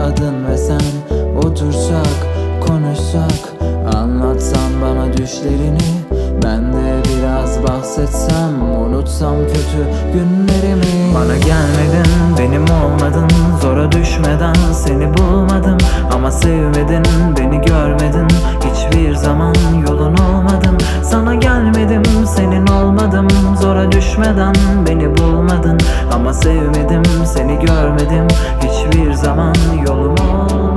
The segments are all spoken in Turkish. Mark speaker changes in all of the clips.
Speaker 1: adın ve sen. Otursak, konuşsak, anlatsan bana düşlerini. Ben de biraz bahsetsem, unutsam kötü günlerimi. Bana gelmedin, benim olmadın, zora düşmeden seni bulmadım. Ama sevmedin, beni görmedin, hiçbir zaman yolun olmadım. Sana gelmedim, senin olmadım, zora düşmeden beni bulmadın. Ama sevmedim, seni görmedim, hiçbir zaman yolum olmadı.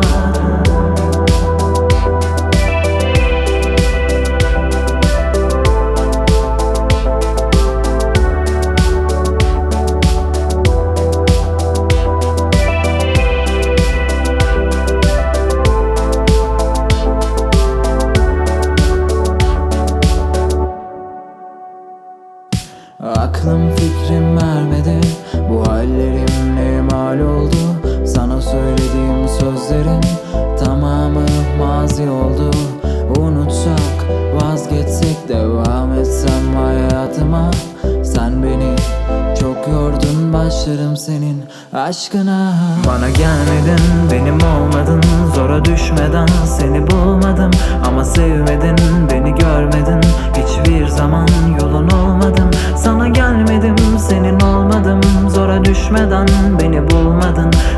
Speaker 1: Aklım fikrim vermedi, bu hallerim ne mal oldu. Sana söylediğim sözlerin tamamı mazi oldu. Unutsak, vazgeçsek, devam etsem hayatıma. Sen beni çok yordun, başlarım senin aşkına. Bana gelmedin, benim olmadın, zora düşmeden seni bulmadım. Ama sevmedin, beni görmedin, hiçbir zaman yolun olmadım. Sana gelmedim, senin olmadım, zora düşmeden beni bulmadın.